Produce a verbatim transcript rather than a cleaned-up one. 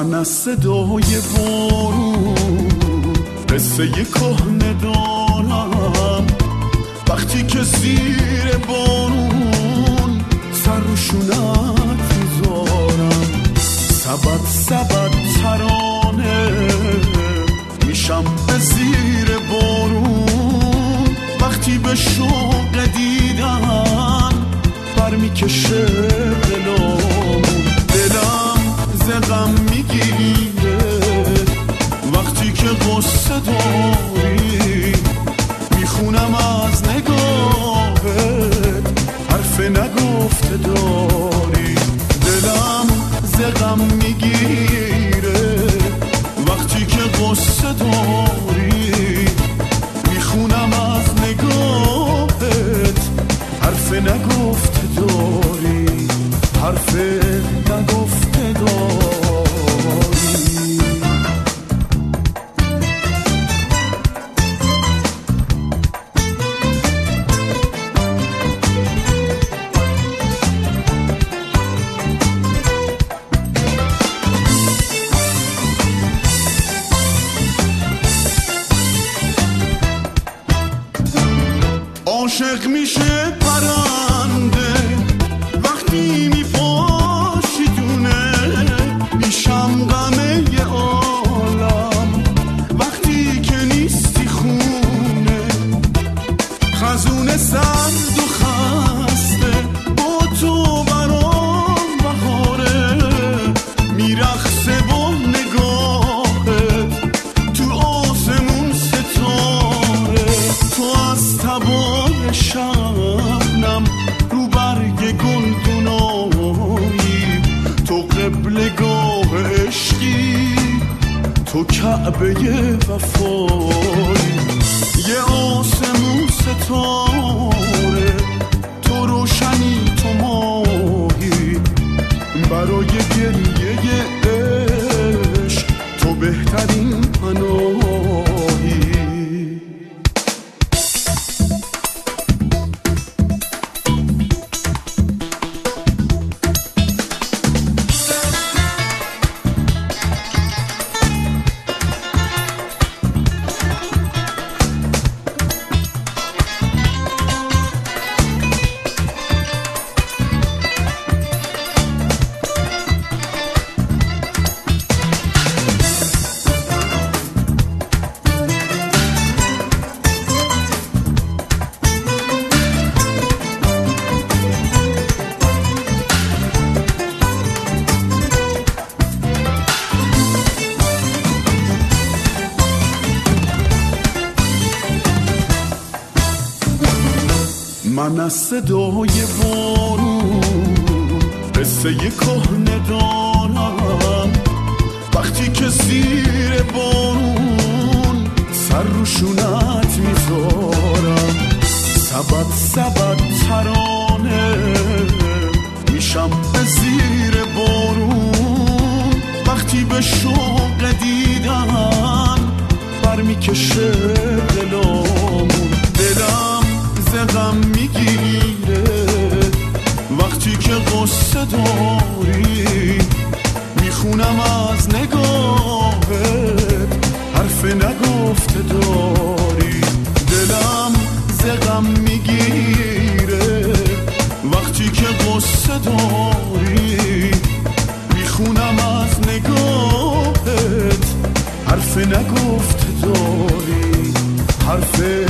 من از صدای بارون قصه کهنه دارم، وقتی که زیر بارون سر رو شونت میذارم، سبد سبد ترانه میشم به زیر بارون، وقتی به شوق دیدن برمیکشه دلامون، دلم ز غم میگیره وقتی که قصه داری، میخونم از نگاهت حرف نگفته داری، دلم ز غم میگیره وقتی که قصه داری، میخونم از نگاهت حرف نگفته داری، حرف نگفته داری. عاشق میشه پرنده وقتی میپاشیدونه، میشم غمه ی عالم وقتی که نیستی خونه، خزونه سرد و خسته با تو برام بهاره، میرخصه با نگاهت تو آسمون ستاره، تو از تبا شبنم رو برگ گلدونایی، تو قبلگاه عشقی، تو کعبه وفایی، یه آسمون ستاره، تو روشنی تو ماهی، برای گریه عشق تو بهترین پناهی. من از صدای بارون قصه کهنه دارم، وقتی که زیر بارون سر رو شونت میذارم، سبد سبد ترانه میشم به زیر بارون، وقتی به شوق دیدن برمیکشه دلامون، دلم غم میگیره وقتی که قصه داری، میخونم از نگاهت حرف نگفته داری، دلم ز غم میگیره وقتی که قصه داری، میخونم از نگاهت حرف نگفته داری، حرف